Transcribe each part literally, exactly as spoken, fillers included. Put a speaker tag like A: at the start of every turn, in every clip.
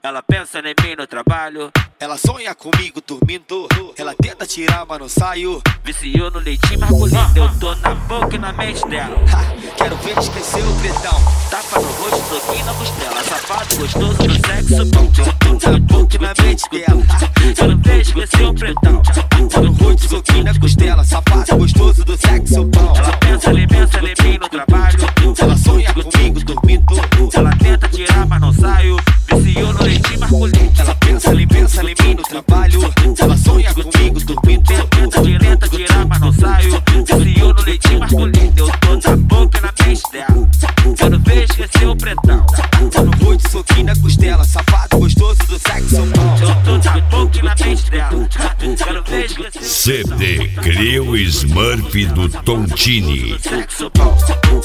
A: Ela pensa em mim no trabalho.
B: Ela sonha comigo dormindo. Ela tenta tirar, mas não saio.
A: Viciou no leitinho masculino. Eu tô na boca e na mente dela.
B: Ha, quero ver esquecer o pretão.
A: Tapa no rosto, soquinho na costela. Safado gostoso do sexo bom.
B: Eu tô na boca e na mente dela.
A: Quero ver esquecer o pretão.
B: Tapa no rosto, soquinho na costela. Safado gostoso do sexo bom.
A: Ela pensa em pensa em mim no trabalho.
B: Ela sonha comigo dormindo.
A: Ela tenta tirar, mas não saio. Viciou no leitinho masculino.
B: Ela pensa em pensa em mim no trabalho. Ela sonha comigo dormindo.
A: Tenta direita, tirar, mas não saio. Viciou no leitinho masculino. Eu tô na boca e na mente dela. Quero ver esquecer o pretão.
B: Tá no rosto, soquinho na costela. Safado gostoso do sexo bom.
A: Eu tô na boca e na mente dela. Quero ver esquecer
C: C D Crio Smurf do Tontini.
A: sexo bom.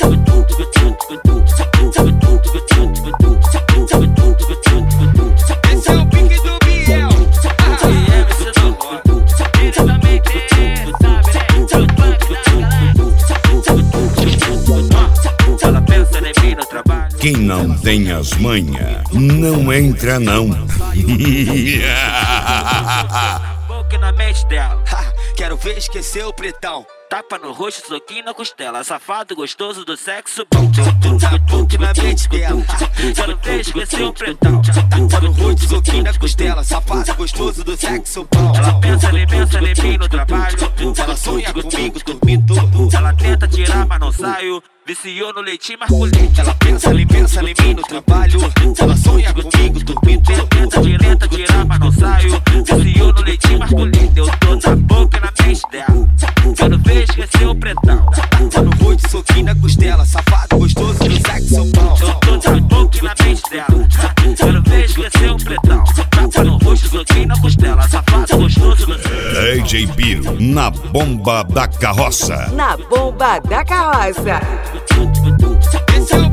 B: Esse é o pique do Biel.
A: E é você não roda. Ele também tem, sabe, né? Eu banco da galera. Ela pensa em mim no trabalho.
C: Quem não tem as manhas, não entra não.
A: Boca na mente dela.
B: Ha, quero ver esquecer o pretão.
A: Tapa no rosto, soquinho na costela. Safado gostoso do sexo bom.
B: Eu tô na boca e na mente dela.
A: Quero ver esquecer o pretão.
B: Tá no rosto, soquinho na costela. Safado gostoso do sexo bom.
A: Ela pensa em pensa em mim no trabalho.
B: Ela sonha comigo dormindo.
A: Ela tenta tirar, mas não saio. Viciou no leitinho masculino.
B: Ela pensa em pensa em mim no trabalho. Ela sonha comigo dormindo.
A: Tenta direita, tirar, mas não saio. Viciou no leitinho masculino. Eu tô na boca e na mente dela. Quero ver esquecer o pretão.
B: Tá no rosto, soquinho na costela. Safado gostoso do sexo bom.
A: Eu tô na boca e na mente dela. Quero ver esquecer o pretão. Tapa no rosto, soquinho na costela. Safado gostoso do sexo.
C: D J Biro na bomba da carroça.
D: Na bomba da carroça.
B: Esse é o